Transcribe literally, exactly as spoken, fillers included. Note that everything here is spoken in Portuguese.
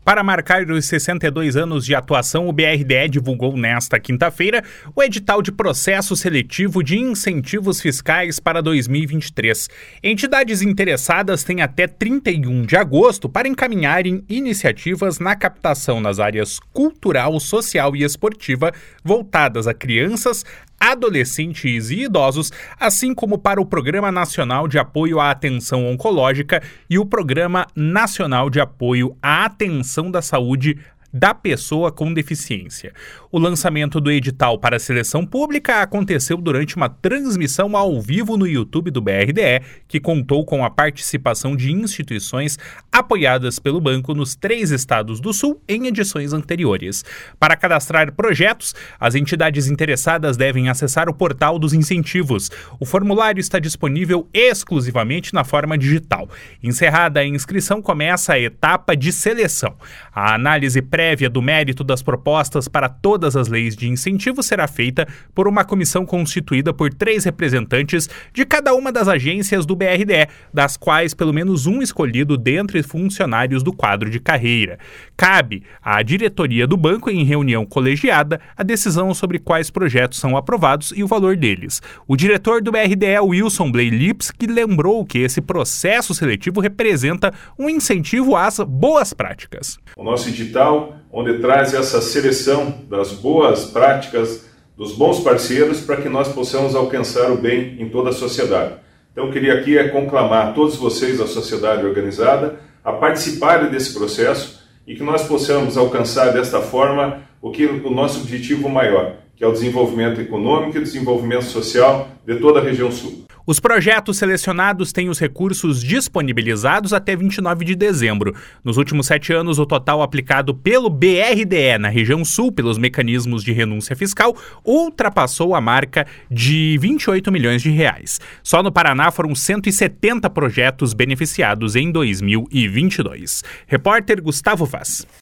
Para marcar os sessenta e dois anos de atuação, o B R D E divulgou nesta quinta-feira o edital de processo seletivo de incentivos fiscais para dois mil e vinte e três. Entidades interessadas têm até trinta e um de agosto para encaminharem iniciativas na captação nas áreas cultural, social e esportiva voltadas a crianças, adolescentes e idosos, assim como para o Programa Nacional de Apoio à Atenção Oncológica e o Programa Nacional de Apoio à Atenção da Saúde da Pessoa com Deficiência. O lançamento do edital para a seleção pública aconteceu durante uma transmissão ao vivo no YouTube do B R D E, que contou com a participação de instituições apoiadas pelo banco nos três estados do Sul em edições anteriores. Para cadastrar projetos, as entidades interessadas devem acessar o portal dos incentivos. O formulário está disponível exclusivamente na forma digital. Encerrada a inscrição, começa a etapa de seleção. A análise prévia do mérito das propostas para todas as leis de incentivo será feita por uma comissão constituída por três representantes de cada uma das agências do B R D E, das quais pelo menos um escolhido dentre funcionários do quadro de carreira. Cabe à diretoria do banco, em reunião colegiada, a decisão sobre quais projetos são aprovados e o valor deles. O diretor do B R D E, Wilson Blay Lipski, lembrou que esse processo seletivo representa um incentivo às boas práticas. O nosso edital, onde traz essa seleção das boas práticas, dos bons parceiros, para que nós possamos alcançar o bem em toda a sociedade. Então, eu queria aqui é conclamar todos vocês, a sociedade organizada, a participarem desse processo e que nós possamos alcançar desta forma o que o nosso objetivo maior, que é o desenvolvimento econômico e o desenvolvimento social de toda a região sul. Os projetos selecionados têm os recursos disponibilizados até vinte e nove de dezembro. Nos últimos sete anos, o total aplicado pelo B R D E na região sul pelos mecanismos de renúncia fiscal ultrapassou a marca de vinte e oito milhões de reais. Só no Paraná foram cento e setenta projetos beneficiados em dois mil e vinte e dois. Repórter Gustavo Vaz.